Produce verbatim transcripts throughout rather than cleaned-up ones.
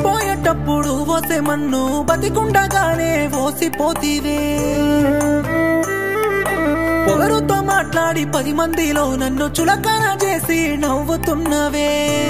చచ్చిపోయేటప్పుడు ఓసే మన్ను బతికుండగానే ఓసిపోతీవే పొగరుతో మాట్లాడి పది మందిలో నన్ను చులకన చేసి నవ్వుతున్నవే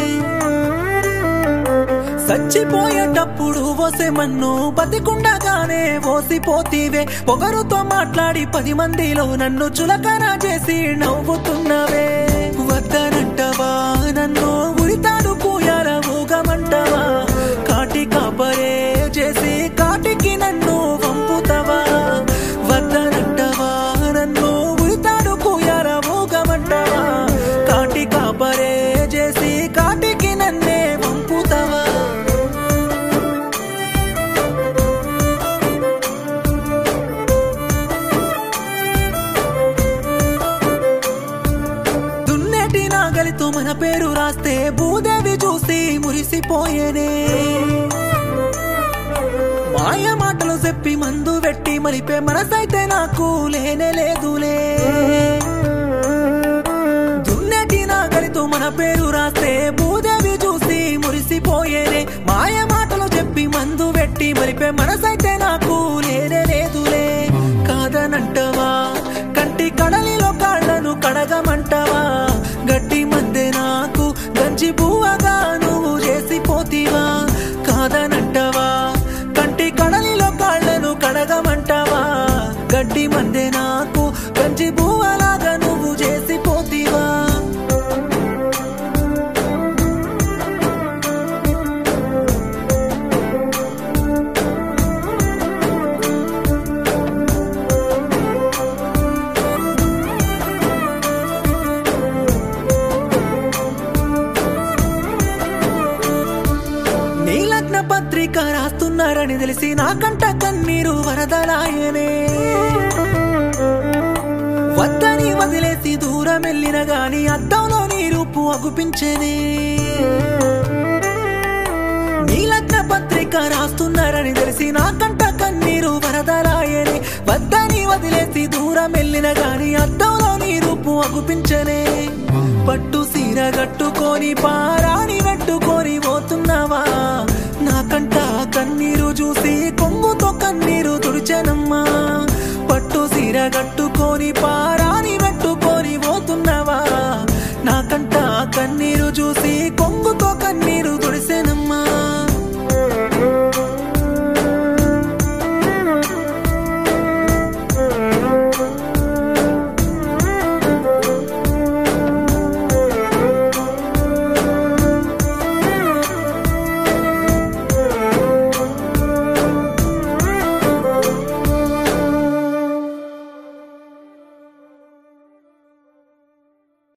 చచ్చిపోయేటప్పుడు ఓసే మన్ను బతికుండగానే ఓసిపోతీవే పొగరుతో మాట్లాడి పది మందిలో నన్ను చులకన చేసి నవ్వుతున్నవే వద్దనంటవా నన్ను ఉరితాడు పూయాల ఊగమంటవా కాటి కాపరే చేసి కాటికి నన్ను పంపుతావా వద్దనంటవా నన్ను ఉరితాడు పూయాల ఊగమంటవా కాటి కాపరే చేసి కాటికి నన్నే పంపుతావా నాగలితో మన పేరు రాస్తే భూదేవి చూసి మురిసిపోయేనే మాయ మాటలు చెప్పి మందు పెట్టి మలిపే మనసైతే నాకు లేనే లేదులే దున్నటి నాగలితో మన పేరు రాస్తే భూదేవి చూసి మురిసిపోయేనే మాయ మాటలు చెప్పి మందు పెట్టి మలిపే మనసైతే నాకు లేనే లేదులే కాదనంటవా కంటి కడలిలో కాళ్లను కడగమంటవా గట్టి మధ్య నాకు గంజి పువ్వగా నువ్వు చేసిపోతీవా కాదనంటవా కంటి కడలిలో కాళ్లను కడగమంటవా గడ్డి మధ్య నాకు గంజి పువ్వలాగా నువ్వు చేసిపోతీవా పత్రిక రాస్తున్నారని తెలిసి నాకంట కన్నీరు వరదలాయనే వద్దని వదిలేసి దూరం వెళ్ళిన గాని అద్దంలో నీ రూపు అగుపించేనే నీ లగ్న పత్రిక రాస్తున్నారని తెలిసి నాకంట కన్నీరు వరదలాయనే వద్దని వదిలేసి దూరం వెళ్ళిన గాని అద్దంలో నీ రూపు అగుపించనే పట్టు సీర గట్టుకొని పారాని పెట్టుకొని పోతున్నావా నాకంట కన్నీరు చూసి కొంగుతో కన్నీరు తుడిచెనమ్మా పట్టు సీర గట్టుకొని పారాని పెట్టుకొని పోతున్నావా నాకంట కన్నీరు